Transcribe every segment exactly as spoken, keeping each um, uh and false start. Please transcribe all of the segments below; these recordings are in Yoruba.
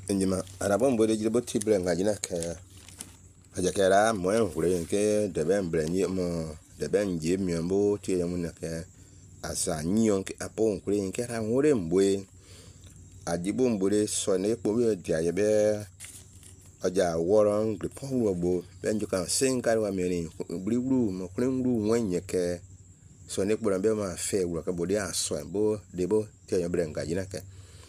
Njima arabon bode jibo tibre ngajina ke aja kera mo en hure ke de ben brenye mo de ben je mi mbo ti ya mun ke asa nyon ke apon hure ke ra hure mbwe ajibo mbure so ne po wi dia ye be aja woron gbe pon wo bo ben ju kan sin kar wa mi ni bri bru mo kren bru wenye ke so ne po be ma fe wo ka bode aso bo de bo ti ya bre ngajina ke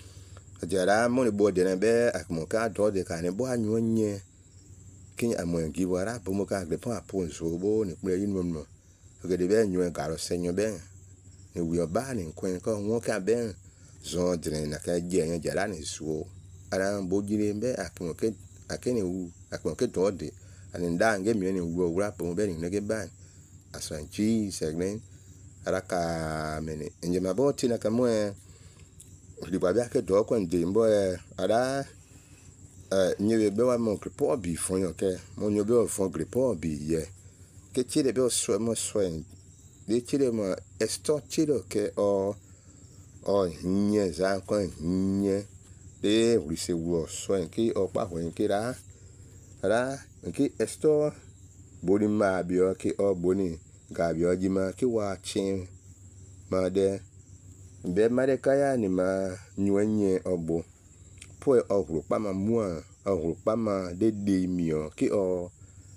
jara mo ni bode na be akmo ka do de ka ne bo anyo nye kin amon gi wara bo mo ka gbe pon apon so bo ni pre yin mo mo ge de be nyo ga ro senyo be ni wi oba ni kwen ko won ka be zo de na ka je yan jara ni so ara bo jire be akmo ke akene wu akmo ke do de ani nda nge mi ni wo wura po be ni ge ban asan chi segmen ara ka meni nje ma bo ti na ka mo di ba bia ke do ko ndi mbo e ada eh nyewe be wa mo report bi fon yo ke mo nyo be fon report bi ye ke chire be so mo so en de chire mo esto chire ke o o nye za ko nye de wi se wo so en ki o pa ho en ki ra ra ki esto boni ma bi o ki o boni ga bi o ji ma ki wa chin ma de be mare kaya ni ma nywenye obo po ohuru pa ma mua ohuru pa ma de de mi o ki o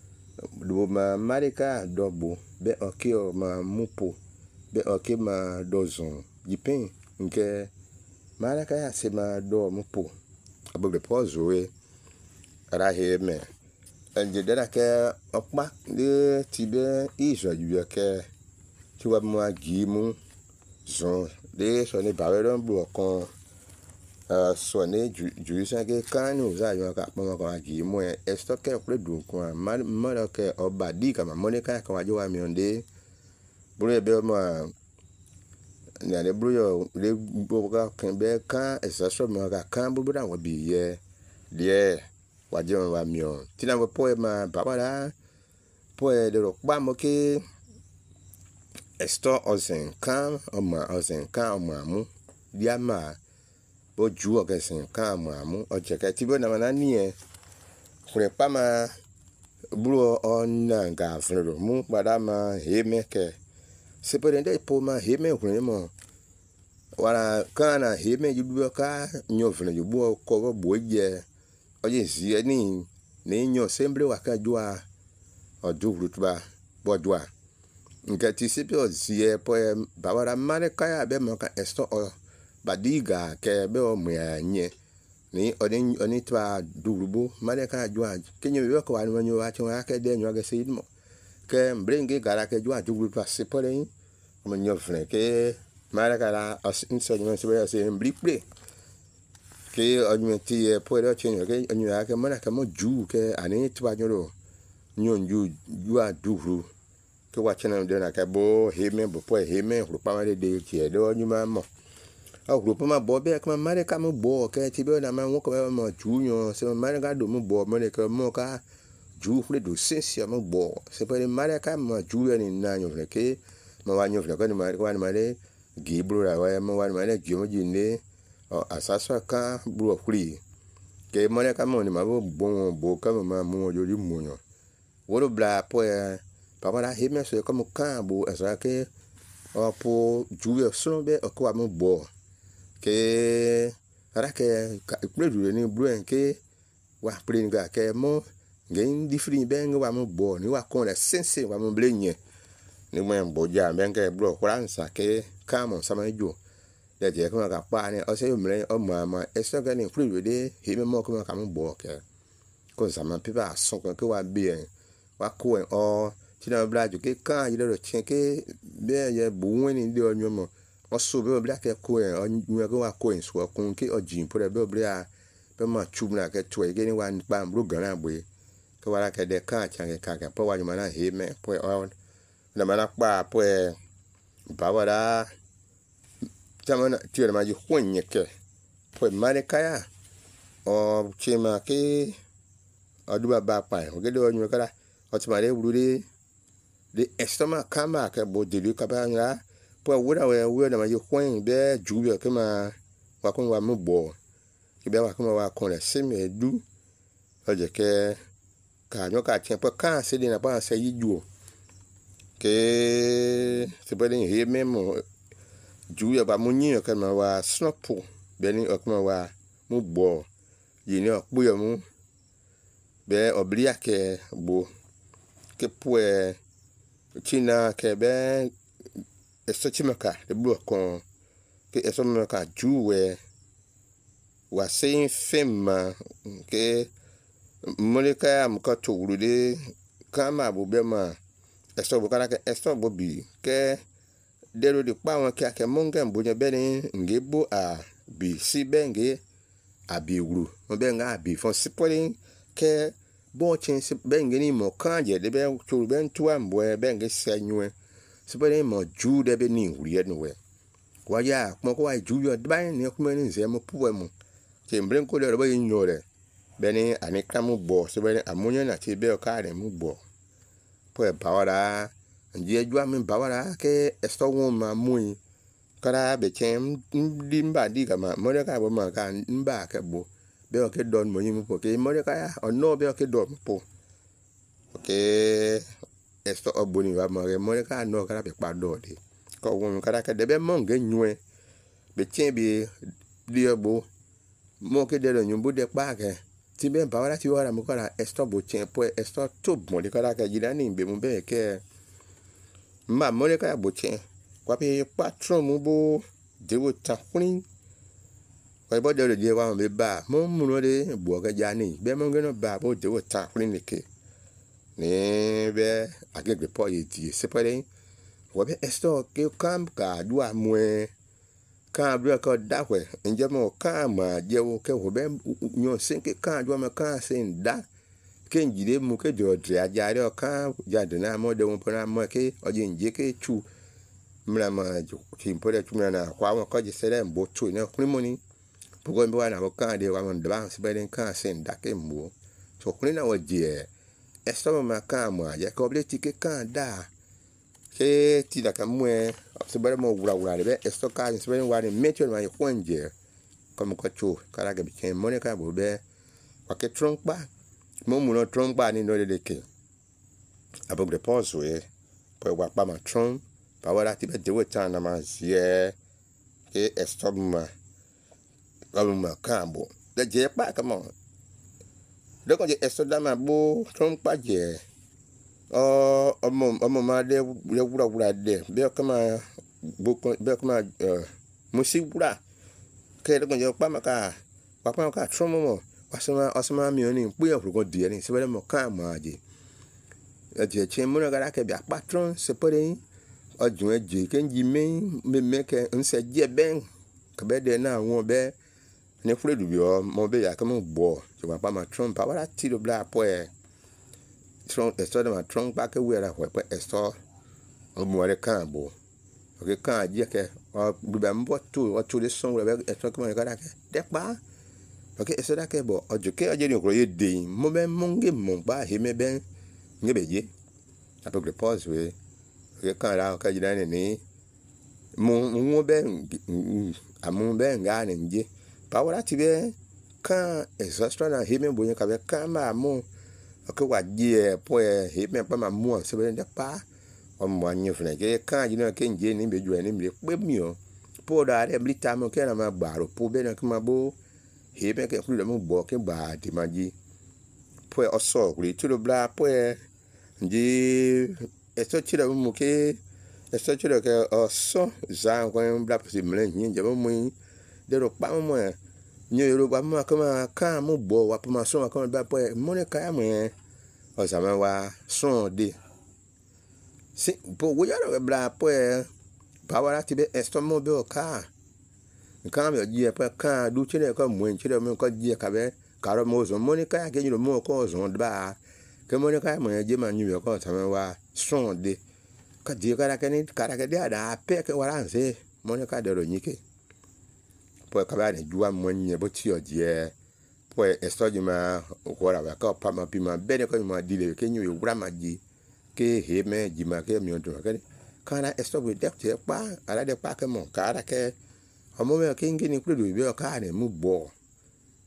do ma mare ka dobo be o ki o ma mupo be o ki ma dozon dipin nke mare kaya se ma do mupo abo le pozo e ara he me anje de na ke opa de tibe iso ju ke ti wa mo agi mu zon de so ni ba we don bu okon uh so ni ju sa ke kanu za yo ka pon ko agi mo e stock ke pre du ko ma ma ke oba di ka ma mo ne ka ka wa jo wa mi onde buru e be mo ni ale buru yo le bo ka kan be kan e sa so mo ka kan bu da wa bi ye die wa je wa mi o ti na po e ma ba ba la po e de ro pa mo ke esto ozen kan oma ozen kan oma mu dia ma bo ju o ke sen kan oma mu o je ke ti bo na na ni e kure pa ma buru o na ga fro mu pada ma he me ke se po de po ma he me kure mo wala kana he me ju bu ka nyo fro ju bu ko bo je o je si ni ni nyo semble wa ka ju a o du rutba bo ju a nke ti sipi o zie po e bawara mare kaya be mo ka esto o badiga ke be o mu nye ni oni oni twa durubo mare ka jua kenyo be ko anu nyo wa chwa ke de nyo ga sidmo ke mbringi gara ke jua duru twa sipole mo nyo fre ke mare ka la inso nyo se be se mbriple ke onyo ti e po re chenyo ke onyo ya ke mara ka mo ju ke ani twa nyo nyo ju jua duru ke wa chena de na ka bo he me bo po he me ru pa ma de de ti e do nyuma mo a ru pa ma bo be ka ma re ka mo bo ke ti be na ma wo ko mo ju nyo se ma re ka do mo bo mo ne ka mo ka ju fu do sensia mo bo se pe ma re ka mo ju ni na nyo ke mo wa nyo ko ni ma ko ni ma re gi bru ra wa mo wa ma re gi mo ji ne o asasa ka bru o fri ke mo ne ka mo ni ma bo bo bo ka ma mo jo ju mo nyo wo do bla po e papa la hime so comme kan bo asa ke o po juwe so be o ko amu bo ke ara ke pre du ni bruen ke wa pre nga ke mo ngen different be nga wa mu bo ni wa kon la sense wa mu blenye ni mo en bo ja be nga bro fransa ke kamo sama jo de je ko ka pa ni o se mre o ma ma e so ga ni pre du de hime mo ko ka mu bo ke ko sama pipa so ko wa bien wa ko en o tina bla ju ke kan ile ro chen ke be ye bu wen ni de onyo mo o so be bla ke ko en onyo ke wa ko en so kun ke o jin po be bla be ma chu na ke to e ni wa pa mbru gan na bo ke wa ke de kan chan ke ka ke po wa ju ma na he me po o na ma na pa po e ba wa da tama na ti ma ju hon ke po ma ne ka ya o chema ke o du ba ba pa o ke de onyo ka la o ti ma le wuru de de estoma kama ke bo de ka ba nga po wura we we na ma je kwen be ju be ke ma wa kon wa mu bo ke be wa kuma wa kon le se me du o je ke ka nyo ka chen po ka se de na pa se yi ju ke se be ni he me mo ju ya ba mo nyi ka ma wa snopo be ni o kuma wa mu gbo yi ni o pu yo mu be oblia ke bo ke pue china ke be eso chimaka de blo kon ke eso maka juwe wa sein fema ke moleka am ka turude kama bo be ma eso bo kana ke eso bo bi ke dero de pa won ke ke monga bo je be ni ngebo a bi si benge abi wuru mo be nga abi fon sipolin ke bo chen si benge ni mo kanje de be turu ben tuwa mbo benge senwe sipolin mo ju de be ni wuri no we wa ya mo ko wa ju yo de ba ni ko ni ze mo puwe mo che mbren ko de ro be nyo re be ni ani ka mo bo so be amunyo na ti be o ka re mo bo po e bawara nje ju amin bawara ke esto won ma mu kara be chen dimba di kama mo de ka bo ma ka mba ke bo be o ke don mo yin po ke mo de ka ya o no be o ke don po okay esto obuni wa mo re mo de ka no kara be pa do de ko won kara ka de be mo nge nyue be chen bi di obo mo ke de lo nyumbu de pa ke ti be bawara ti wara mo kara esto bo chen po esto to mo de kara ka jira ni be mo be ke ma mo de ka bo chen kwa pe patron mo bo de wo ta kuni kwa bo de le je wa me ba mo mu no de bo ka ja ni be mo nge no ba bo de wo ta kuni ni ke ni be agege po ye ti se pare wo be esto ke kam ka dua mwe ka dua ko da we nje mo ka ma je wo ke wo be nyo sin ke ka dua ma ka sin da ke njide mu ke do dre aja re ka ja de na mo de wo po na mo ke o je nje ke chu mra ma ki mpore chu mra na kwa mo ko je sere mbo chu ne kuni mo ni pogo mbo na mo ka de wa mo de ba se be den ka sin da ke mbo so kuni na wo je esto ma ka mo aja ko ble ti ke ka da ke ti da ka mwe se be mo wura wura de esto ka se be wa ni metro ma yi kwanje como ko chu kara ga bi ken mo ne ka bo be wa ke trompa mo mu no trompa ni no de ke abo de pause we po wa pa ma trom pa wa ti be de wo ta na ma ye ke esto ma ko ma ka bo de je pa ka mo de ko je esto da ma bo trompa je o omo omo ma de le wura wura de be ka ma bo be ka ma mo si wura ke de ko je pa ma ka pa pa ka trom mo wasema wasema mi oni pe o ko die ni se be mo ka ma je e je che mo na ga ke bi patron se pore ojun eje ke nji me me me ke nse je ben ke be de na won be ni fredu bi o mo be ya ke mo gbo je wa pa ma tron pa wa ti do bla po e tron esto de ma tron pa ke we ra ho pe esto o mo re kan bo o ke kan je ke o bi ba mbo tu o tu de son we esto ke mo ga ke de pa okay esto da ke bo ojo ke oje ni ko ye de mo be mo nge mo ba he me ben nge be je apo ke pause we ke kan ra ka jira ni ni mo mo be amu be nga ni nje pa wa ti be kan extra na he me bo ye ka be kan ma mo okay wa je po e he me pa ma mo se be de pa o mo anyo fune ke kan jina ke nje ni be ju ni mi pe mi o po da re bli ta mo ke na ma gba ro po be na ke ma bo he me ke fulu mo bo ke ba ti ma ji po e oso ri tu do bla po e nji esto chira mo ke esto chira ke oso za ko bla po si mle nyi je mo mu de ro pa mo e nyo ro ba mo ka ma ka mo bo wa pa ma so ma ka ba po e mo ne ka mo e o sa ma wa so de si po wo ya ro bla po e pa wa ti be esto mo be o ka nkan me ji e pa ka du chire ko mo chire mo ko ji ka be ka ro mo zo mo ne ka ke ni ro mo ko zo ba ke mo ne ka mo je ma nyu ko sa ma wa so de ka di ka ra ke ni ka ra ke dia da pe ke wa ran se mo ne ka de ro nyi ke po ka ba ne juwa mo nyi bo ti o je po esto ji ma ko ra ba ka pa ma pi ma be ne ko ma di le ke nyu wura ma ji ke he me ji ma ke mi o do ke ka na esto bo de te pa ala de pa ke mo ka ra ke omo me ke ngi ni kudu bi o ka ne mu bo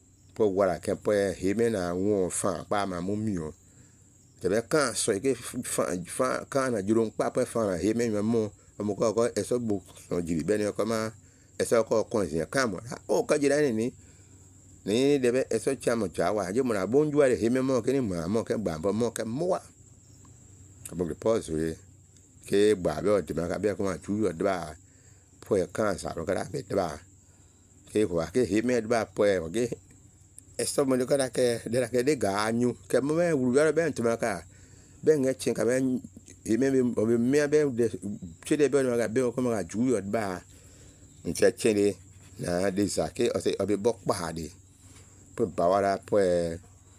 po wala ke po he me na won fa pa ma mo mi o te be kan so ke fa fa kan na jurun pa po fa he me mo mo ko ko eso bu so jiri be ni ko ma eso ko ko sin kan mo o ka jira ni ni ni de be eso cha mo cha wa je mo na bonju ale he me mo ke ni mo mo ke gba mo ke mo wa ko be pause we ke gba be o de ma ka be ko ma chu yo de ba po kan sa ro ka da be de ba ke ko ke he me de ba po e ke esto mo ka da ke de la ke de ga anyu ke mo me wu yo be ntuma ka be nge chin ka be he me o be me be de che de be no ka be ko ma ju yo de ba nche chele na de sa ke o se o be bok ba de po ba wara po e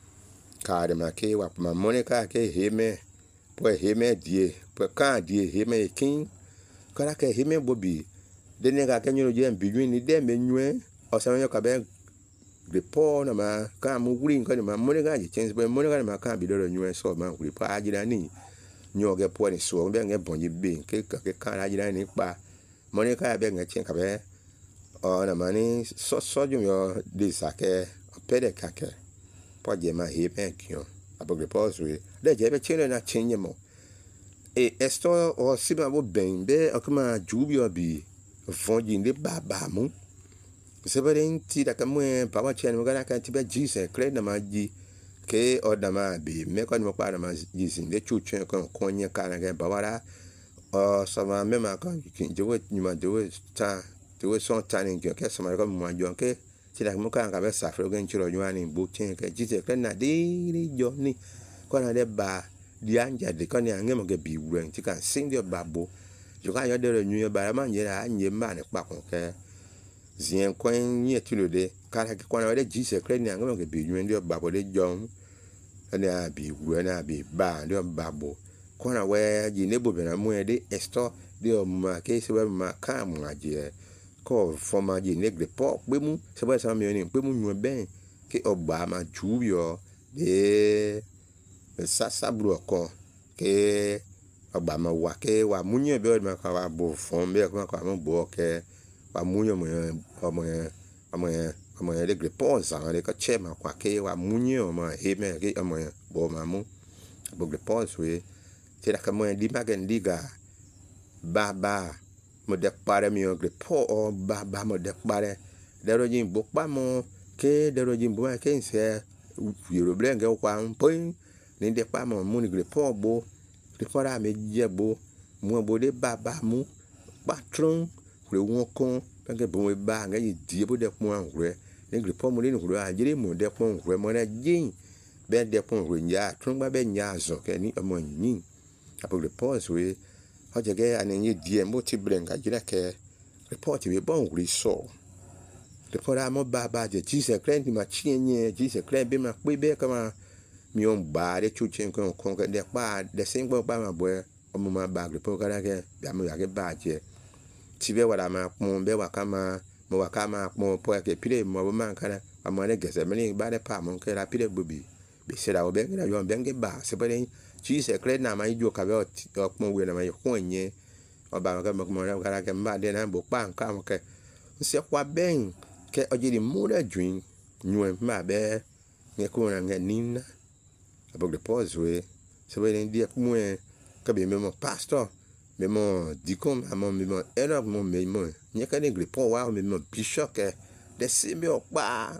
ka de ma ke wa ma mo ne ka ke he me po he me die po ka die he me kin ka da ke he me bobi de ne ka ke nyu je bi ni de me nyu o se yo ka be de po na ma ka mu green ka ma mo ne ga je chen po mo ne ga ma ka bi do nyu so ma guri pa ajira ni nyu ge po ni so be nge bon ji bi ke ka ke ka ajira ni pa mo ne ka be nge chen ka be o na ma ni so so ju yo de sa ke pe de ka ke po je ma he pe kyo abo ge po so de je be chen na chen ye mo e esto o si ba bo ben be o kuma ju bi o bi fon ji ni ba ba mu se ba den ti da ka mo pa wa chen mo ga ka ti be ji se kre na ma ji ke o da ma bi me ko ni mo pa na ma ji sin de chu chen ko ko nye ka na ga ba wa ra o so ma me ma ka ki je wo ni ma de wo ta de wo son ta ni ke so ma ko mo jo ke ti da mo ka ka be sa fro gen chiro yo ani bu chen ke ji se kre na de ri jo ni ko na de ba di anja de ko ni ange mo ge bi wu en ti kan sin de ba bo jo ka yo de re nyu ba ma nye ra nye ma ne pa ko ke zien kwen nye tulo de kala ke kwana de ji se kre ni ange mo ge bi nyu de ba bo de jo ani a bi wu na bi ba de ba bo kwana we ji ne bo be na mu e de esto de o ma ke se we ma ka mu aje ko forma ji ne gre po pe mu se ba sa mi ni pe mu nyu ben ke o ba ma ju yo de sa sabru ko ke ogba ma wa ke wa munye be ma ka wa bo fon be ko ka mo bo ke wa munye mo mo mo mo de gre po sa de ka che ma kwa ke wa munye o ma he me ke mo bo ma mu bo gre po so e ti da ka mo di ma gen diga ba ba mo de pare mi o gre po o ba ba mo de pare de ro jin bo pa mo ke de ro jin bo ke se yoro blenge kwa point ni de pa mo mu ni gre po bo de fora me je bo mu bo de baba mu patron re won kon pe bo we ba nga yi die bo de pon anre ni gre po mo ni ru a jire mo de pon re mo na jin be de pon re nya tron ba be nya zo ke ni omo yin apo gre po so we o je ge ani yi die mo ti blenga jira ke report we bon ri so de fora mo baba je ji se krent ma chinye ji se krent be ma pe be kama mi on ba de chu chen ko ko de pa de sin po pa ma bo o mo ma ba gre po ka ke ya mo ya ke ba je ti be wala ma pon be wa kama mo wa kama mo po ke pire mo bo man kana amo ne gese me ni ba de pa mo ke la pire bobi be se la o be na yo be nge ba se pe ni ji se kre na ma ijo ka be o pon we na ma ko nye o ba ka mo mo ka ke mba de na bo pa nka mo ke se kwa ben ke o ji di mo da dwin nyu ma be nge ko na nge nina abog de pause we se we ni dia mo ka be me mo pastor me mo dicom amo me mo era mo me mo nye ka ne gre po wa me mo bishop ke de se me o pa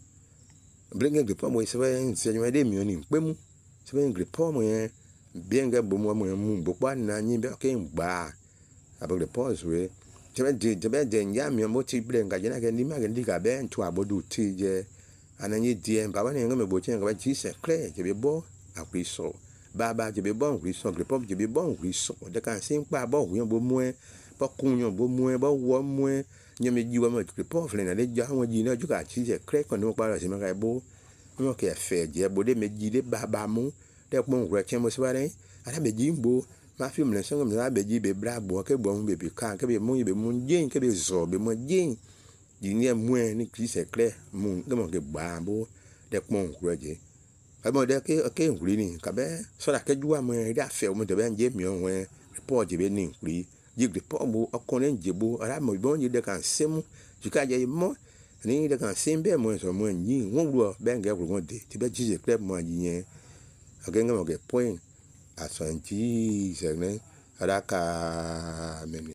bringe gre po mo se we se nyu de mi oni pe mu se we gre po mo yen bien ge bo mo mo mu bo pa na nyi be ke ngba abog de pause we se we de de de nya mi mo ti bringa je na ke ni ma ke ndi ka be ntu abodu ti je ananyi die ba ba ne ngame bo chen ka ba ji se kre je be bo akriso baba je be bon akriso gre pop je be bon akriso de kan sin pa bo hu bo mu e bo kun yo bo mu e bo wo mu e nyame ji wa ma gre pop le na le ja won ji na ju ka ji se kre ko no pa ra se ma ka bo mo ke fe je bo de me ji de baba mu de po ngre chen mo se ba ne ara be ji bo ma fi mu le so ngam na be ji be bra bo ke bo mu be bi kan ke be mu be mu jin ke be zo be mo jin di ni mu e ni ki se kre mu ngam ke ba bo de po ngre je amo de ke ke ngri ni ka be so da ke juwa mo e da fe mo de be nje mi o we report je be ni ngri ji report bo okon nje bo ara mo bo nje de kan semu ju ka je mo ni de kan simbe mo so mo ni won ru ben ge ru de ti be ji club mo yin agenga mo ge point asanti segne araka